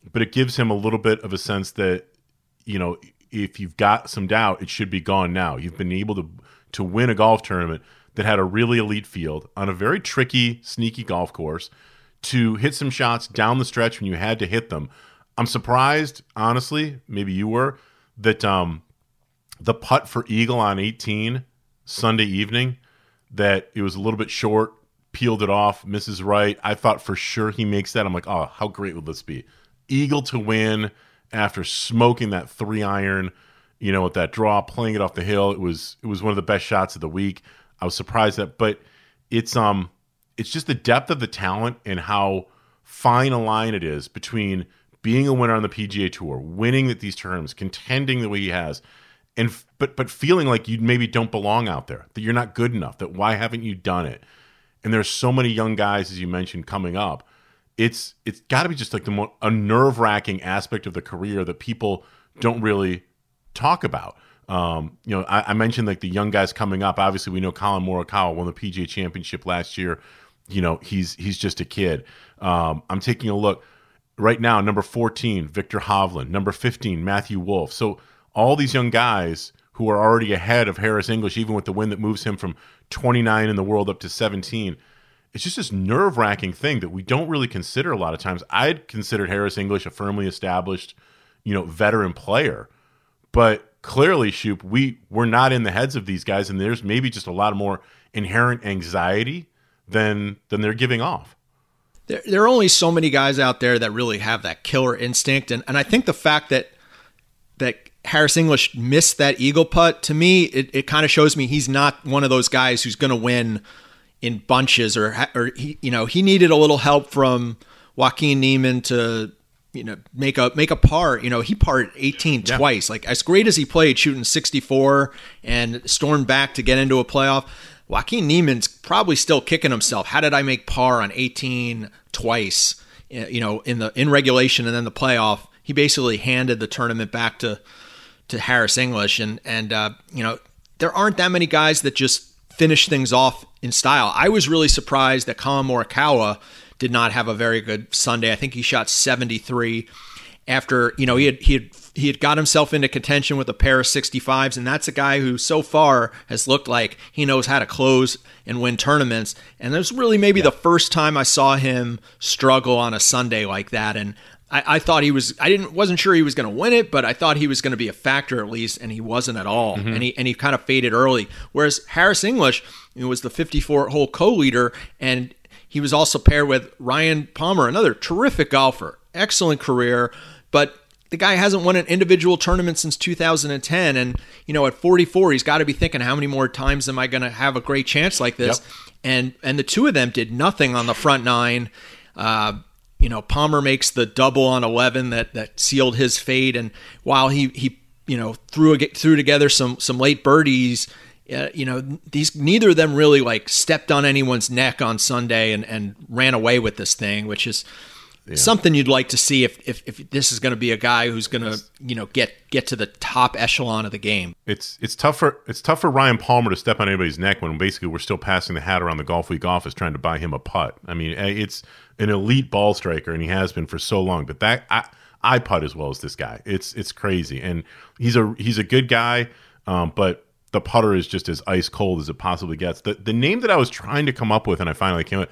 but it gives him a little bit of a sense that, you know, if you've got some doubt, it should be gone now. You've been able to to win a golf tournament that had a really elite field on a very tricky, sneaky golf course, to hit some shots down the stretch when you had to hit them. I'm surprised, honestly, maybe you were, that um, the putt for eagle on eighteen Sunday evening, that it was a little bit short, peeled it off, misses right. I thought for sure he makes that. I'm like, oh, how great would this be? Eagle to win after smoking that three iron, you know, with that draw, playing it off the hill. It was it was one of the best shots of the week. I was surprised that, but it's um it's just the depth of the talent and how fine a line it is between being a winner on the P G A Tour, winning at these tournaments, contending the way he has, and but but feeling like you maybe don't belong out there, that you're not good enough, that why haven't you done it? And there's so many young guys, as you mentioned, coming up. It's it's got to be just like the more a nerve-wracking aspect of the career that people don't really talk about. Um, you know, I, I mentioned like the young guys coming up. Obviously, we know Colin Morikawa won the P G A Championship last year. You know, he's he's just a kid. Um, I'm taking a look right now. Number fourteen, Victor Hovland. Number fifteen, Matthew Wolff. So all these young guys who are already ahead of Harris English, even with the win that moves him from twenty-nine in the world up to seventeen. It's just this nerve-wracking thing that we don't really consider a lot of times. I'd considered Harris English a firmly established, you know, veteran player. But clearly, Shoop, we, we're not in the heads of these guys, and there's maybe just a lot more inherent anxiety than than they're giving off. There, there are only so many guys out there that really have that killer instinct. And, and I think the fact that that Harris English missed that eagle putt, to me, it, it kind of shows me he's not one of those guys who's going to win in bunches, or or he, you know, he needed a little help from Joaquin Niemann to, you know, make a make a par. You know, he parred eighteen yeah. twice. Like, as great as he played, shooting sixty-four and stormed back to get into a playoff, Joaquin Niemann's probably still kicking himself. How did I make par on eighteen twice? You know, in the in regulation and then the playoff, he basically handed the tournament back to to Harris English, and and uh, you know, there aren't that many guys that just finish things off in style. I was really surprised that Colin Morikawa did not have a very good Sunday. I think he shot seventy-three after, you know, he had he had he had got himself into contention with a pair of sixty-fives, and that's a guy who so far has looked like he knows how to close and win tournaments. And there's really maybe yeah. the first time I saw him struggle on a Sunday like that. And I, I thought he was, I didn't, wasn't sure he was going to win it, but I thought he was going to be a factor at least, and he wasn't at all. Mm-hmm. And he and he kind of faded early. Whereas Harris English, you know, was the fifty-four hole co-leader, and he was also paired with Ryan Palmer, another terrific golfer, excellent career, but the guy hasn't won an individual tournament since two thousand ten. And, you know, at forty-four, he's got to be thinking, how many more times am I going to have a great chance like this? Yep. And and the two of them did nothing on the front nine. Uh, you know, Palmer makes the double on eleven that that sealed his fate. And while he, he you know, threw threw together some some late birdies, uh, you know, these neither of them really like stepped on anyone's neck on Sunday and, and ran away with this thing, which is yeah. something you'd like to see if, if if this is going to be a guy who's going to, you know, get get to the top echelon of the game. It's it's tough for it's tough for Ryan Palmer to step on anybody's neck when basically we're still passing the hat around the Golf Week office trying to buy him a putt. I mean, it's an elite ball striker, and he has been for so long. But that I, I putt as well as this guy. It's it's crazy, and he's a he's a good guy, um, but the putter is just as ice cold as it possibly gets. The the name that I was trying to come up with, and I finally came up,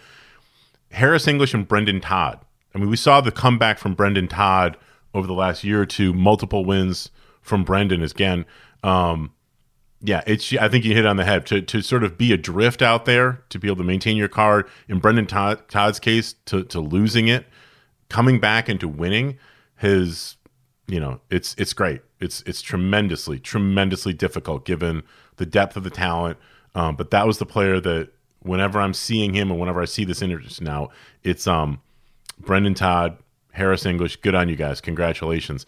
Harris English and Brendan Todd. I mean, we saw the comeback from Brendan Todd over the last year or two, multiple wins from Brendan again. Um, yeah, it's. I think you hit it on the head. To to sort of be adrift out there, to be able to maintain your card. In Brendan Todd, Todd's case, to to losing it, coming back into winning, his, you know, it's it's great. It's it's tremendously, tremendously difficult given the depth of the talent. Um, but that was the player that whenever I'm seeing him and whenever I see this interest now, it's um. Brendan Todd, Harris English, good on you guys. Congratulations.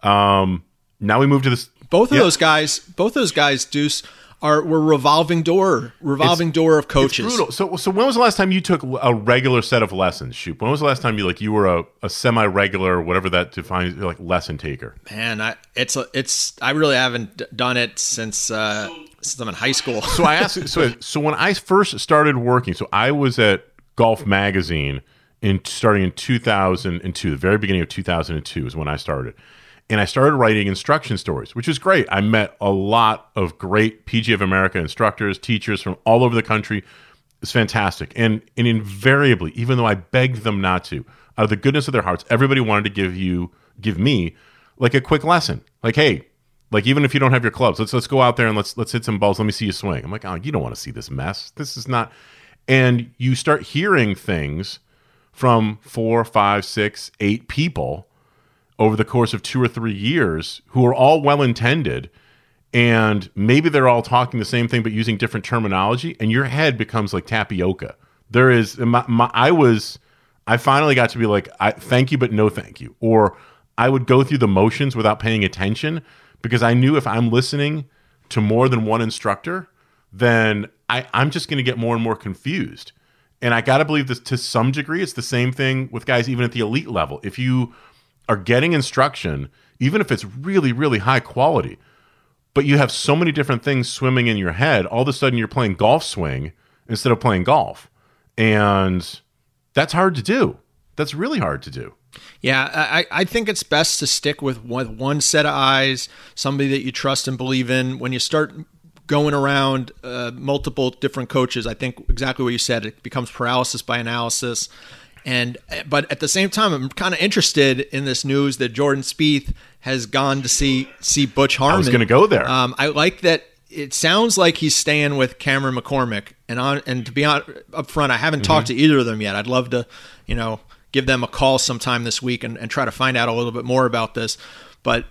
Um, now we move to this. Both of yeah. those guys, both those guys, Deuce, are were revolving door, revolving it's, door of coaches. It's brutal. So, so when was the last time you took a regular set of lessons? Shoot, when was the last time you like you were a, a semi-regular, whatever that defines, like lesson taker? Man, I, it's a, it's. I really haven't done it since uh, since I'm in high school. So I asked. So so when I first started working, so I was at Golf Magazine in starting in two thousand two. The very beginning of two thousand two is when I started. And I started writing instruction stories, which was great. I met a lot of great P G A of America instructors, teachers from all over the country. It's fantastic. And, and invariably, even though I begged them not to, out of the goodness of their hearts, everybody wanted to give you, give me like a quick lesson. Like, hey, like even if you don't have your clubs, let's let's go out there and let's let's hit some balls. Let me see you swing. I'm like, oh, you don't want to see this mess. This is not. And you start hearing things from four, five, six, eight people over the course of two or three years who are all well-intended, and maybe they're all talking the same thing but using different terminology, and your head becomes like tapioca. There is, my, my, I was, I finally got to be like, I, thank you, but no thank you. Or I would go through the motions without paying attention because I knew if I'm listening to more than one instructor, then I, I'm just going to get more and more confused. And I got to believe this to some degree. It's the same thing with guys even at the elite level. If you are getting instruction, even if it's really, really high quality, but you have so many different things swimming in your head, all of a sudden you're playing golf swing instead of playing golf. And that's hard to do. That's really hard to do. Yeah, I, I think it's best to stick with one, one set of eyes, somebody that you trust and believe in. When you start going around uh, multiple different coaches, I think exactly what you said, it becomes paralysis by analysis. And but at the same time, I'm kind of interested in this news that Jordan Spieth has gone to see see Butch Harmon. I was going to go there. Um, I like that. It sounds like he's staying with Cameron McCormick. And on and to be on, up front, I haven't mm-hmm. talked to either of them yet. I'd love to, you know, give them a call sometime this week and, and try to find out a little bit more about this. But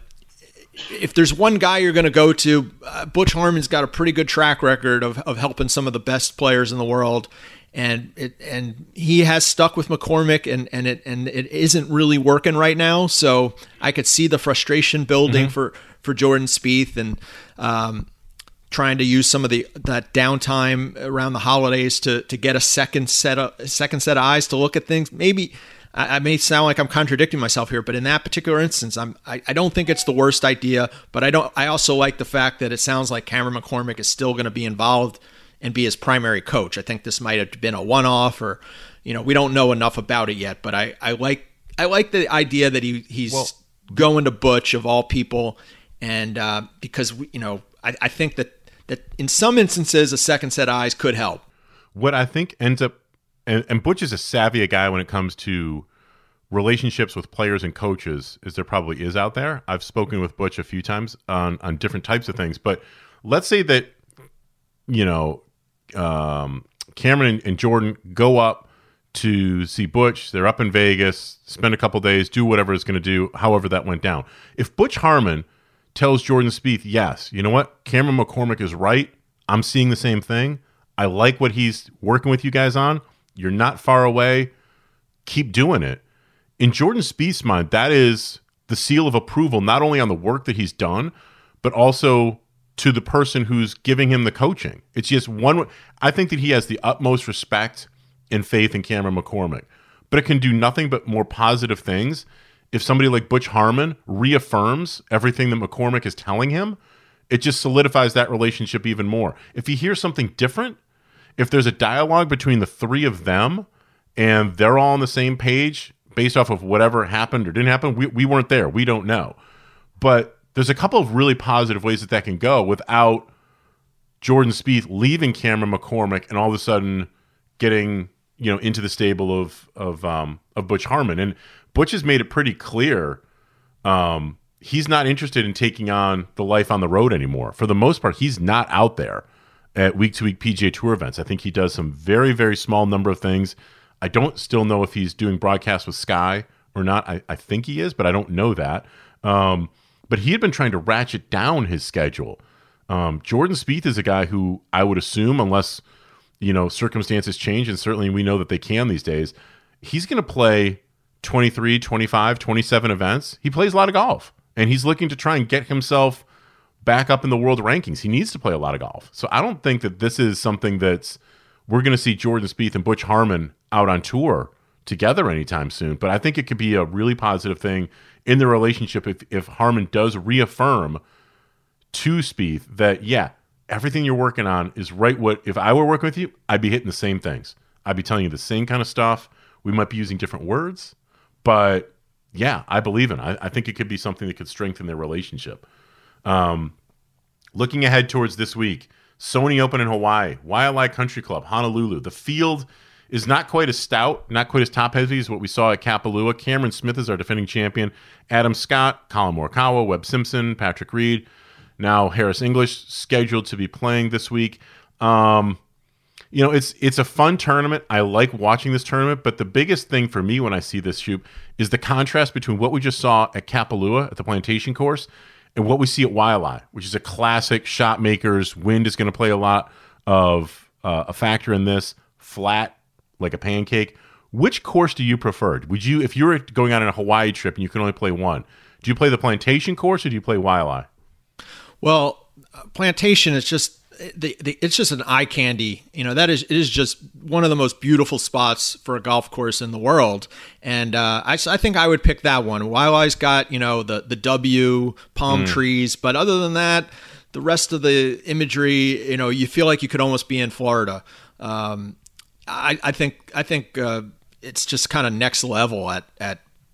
if there's one guy you're going to go to, uh, Butch Harmon's got a pretty good track record of of helping some of the best players in the world. And it and he has stuck with McCormick, and, and it and it isn't really working right now. So I could see the frustration building mm-hmm. for, for Jordan Spieth, and um, trying to use some of the that downtime around the holidays to to get a second set of a second set of eyes to look at things. Maybe I, I may sound like I'm contradicting myself here, but in that particular instance, I'm I, I don't think it's the worst idea. But I don't. I also like the fact that it sounds like Cameron McCormick is still going to be involved and be his primary coach. I think this might have been a one-off, or, you know, we don't know enough about it yet, but I, I like I like the idea that he he's well, going to Butch of all people, and uh, because, we, you know, I, I think that, that in some instances a second set of eyes could help. What I think ends up, and, and Butch is a savvy guy when it comes to relationships with players and coaches, as there probably is out there. I've spoken with Butch a few times on, on different types of things, but let's say that, you know, Um, Cameron and Jordan go up to see Butch. They're up in Vegas, spend a couple days, do whatever it's going to do, however that went down. If Butch Harmon tells Jordan Spieth, yes, you know what, Cameron McCormick is right, I'm seeing the same thing, I like what he's working with you guys on, you're not far away, keep doing it. In Jordan Spieth's mind, that is the seal of approval, not only on the work that he's done, but also to the person who's giving him the coaching. It's just one. I think that he has the utmost respect and faith in Cameron McCormick, but it can do nothing but more positive things if somebody like Butch Harmon reaffirms everything that McCormick is telling him. It just solidifies that relationship even more. If he hears something different, if there's a dialogue between the three of them and they're all on the same page based off of whatever happened or didn't happen, we, we weren't there. We don't know. But there's a couple of really positive ways that that can go without Jordan Spieth leaving Cameron McCormick and all of a sudden getting, you know, into the stable of of um, of Butch Harmon. And Butch has made it pretty clear um, he's not interested in taking on the life on the road anymore. For the most part, he's not out there at week-to-week P G A Tour events. I think he does some very, very small number of things. I don't still know if he's doing broadcasts with Sky or not. I, I think he is, but I don't know that. Um, But he had been trying to ratchet down his schedule. Um, Jordan Spieth is a guy who I would assume, unless, you know, circumstances change, and certainly we know that they can these days, he's going to play twenty-three, twenty-five, twenty-seven events. He plays a lot of golf, and he's looking to try and get himself back up in the world rankings. He needs to play a lot of golf. So I don't think that this is something that's we're going to see Jordan Spieth and Butch Harmon out on tour together anytime soon. But I think it could be a really positive thing in the relationship if, if Harmon does reaffirm to Spieth that, yeah, everything you're working on is right. What if I were working with you, I'd be hitting the same things. I'd be telling you the same kind of stuff. We might be using different words, but yeah, I believe in it. I, I think it could be something that could strengthen their relationship. Um, looking ahead towards this week, Sony Open in Hawaii, Waialae Country Club, Honolulu. The field is not quite as stout, not quite as top-heavy as what we saw at Kapalua. Cameron Smith is our defending champion. Adam Scott, Colin Morikawa, Webb Simpson, Patrick Reed. Now Harris English scheduled to be playing this week. Um, you know, it's it's a fun tournament. I like watching this tournament, but the biggest thing for me when I see this, Shoop, is the contrast between what we just saw at Kapalua at the Plantation Course and what we see at Waialae, which is a classic shot makers. Wind is going to play a lot of uh, a factor in this. Flat, like a pancake. Which course do you prefer? Would you, if you were going on a Hawaii trip and you could only play one, do you play the Plantation Course or do you play Waialae? Well, Plantation is just the, the it's just an eye candy. You know, that is it is just one of the most beautiful spots for a golf course in the world. And uh, I, I think I would pick that one. Waialae's got, you know, the the W, palm mm. trees, but other than that, the rest of the imagery, you know, you feel like you could almost be in Florida. Um, I, I think I think uh, it's just kind of next level at at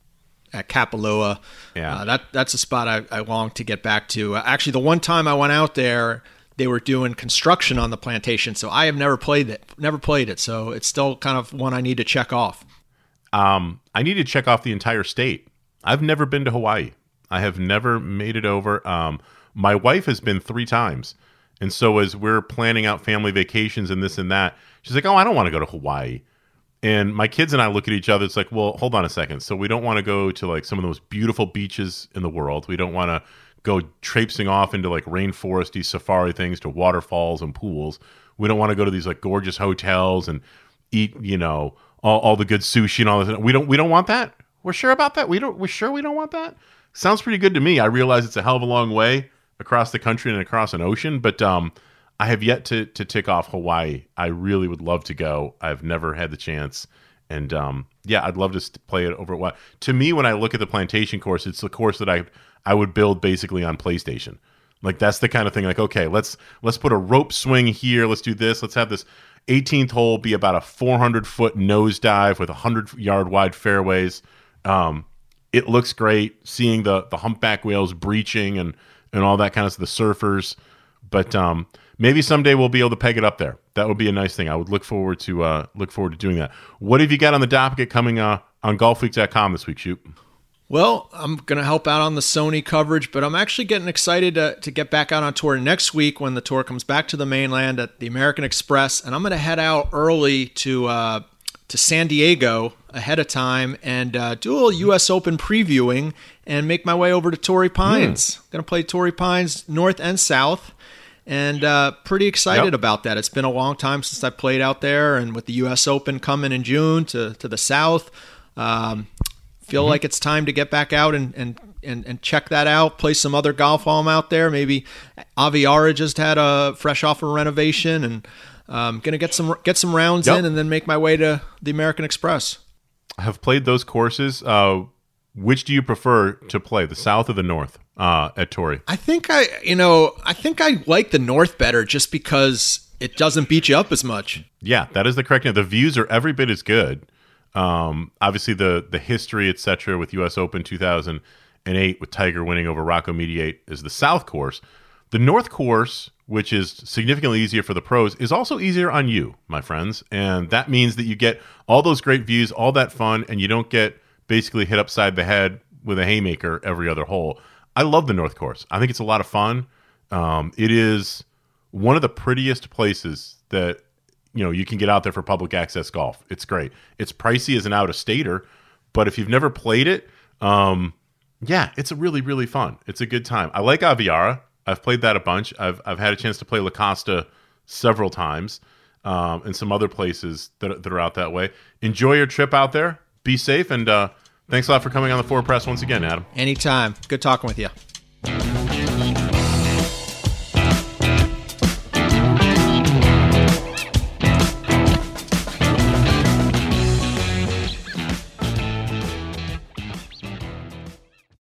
at Kapalua. Yeah, uh, that that's a spot I, I long to get back to. Uh, actually, the one time I went out there, they were doing construction on the plantation, so I have never played it. Never played it, so it's still kind of one I need to check off. Um, I need to check off the entire state. I've never been to Hawaii. I have never made it over. Um, my wife has been three times, and so as we're planning out family vacations and this and that, she's like, "Oh, I don't want to go to Hawaii." And my kids and I look at each other. It's like, well, hold on a second. So we don't want to go to like some of the most beautiful beaches in the world. We don't want to go traipsing off into like rainforesty safari things to waterfalls and pools. We don't want to go to these like gorgeous hotels and eat, you know, all, all the good sushi and all this. We don't. We don't want that. We're sure about that. We don't. We're sure we don't want that. Sounds pretty good to me. I realize it's a hell of a long way across the country and across an ocean, but um. I have yet to to tick off Hawaii. I really would love to go. I've never had the chance. And um, yeah, I'd love to play it over at what. To me, when I look at the Plantation Course, it's the course that I I would build basically on PlayStation. Like that's the kind of thing like, okay, let's let's put a rope swing here. Let's do this. Let's have this eighteenth hole be about a four hundred foot nosedive with one hundred yard wide fairways. Um, it looks great seeing the the humpback whales breaching and, and all that kind of stuff, the surfers. But um, maybe someday we'll be able to peg it up there. That would be a nice thing. I would look forward to uh, look forward to doing that. What have you got on the docket coming uh, on golf week dot com this week, Shoot? Well, I'm going to help out on the Sony coverage, but I'm actually getting excited to, to get back out on tour next week when the tour comes back to the mainland at the American Express. And I'm going to head out early to uh, to San Diego ahead of time and uh, do a little U S Open previewing and make my way over to Torrey Pines. Mm. Going to play Torrey Pines North and South. And uh, pretty excited yep. about that. It's been a long time since I played out there, and with the U S Open coming in June to, to the south, um, feel mm-hmm. like it's time to get back out and, and, and, and check that out, play some other golf while I'm out there. Maybe Aviara just had a fresh off a renovation, and um, going to get some get some rounds yep. in and then make my way to the American Express. I have played those courses. Uh, which do you prefer to play, the south or the north? Uh, at Torrey, I think I, you know, I think I like the north better just because it doesn't beat you up as much. Yeah, that is the correct name. The views are every bit as good. Um, obviously, the the history, et cetera, with U S Open two thousand eight with Tiger winning over Rocco Mediate is the south course. The north course, which is significantly easier for the pros, is also easier on you, my friends, and that means that you get all those great views, all that fun, and you don't get basically hit upside the head with a haymaker every other hole. I love the North Course. I think it's a lot of fun. Um, it is one of the prettiest places that you know you can get out there for public access golf. It's great. It's pricey as an out-of-stater, but if you've never played it, um, yeah, it's a really, really fun. It's a good time. I like Aviara. I've played that a bunch. I've I've had a chance to play La Costa several times, um, and some other places that that are out that way. Enjoy your trip out there. Be safe and. Uh, Thanks a lot for coming on the Forward Press once again, Adam. Anytime. Good talking with you.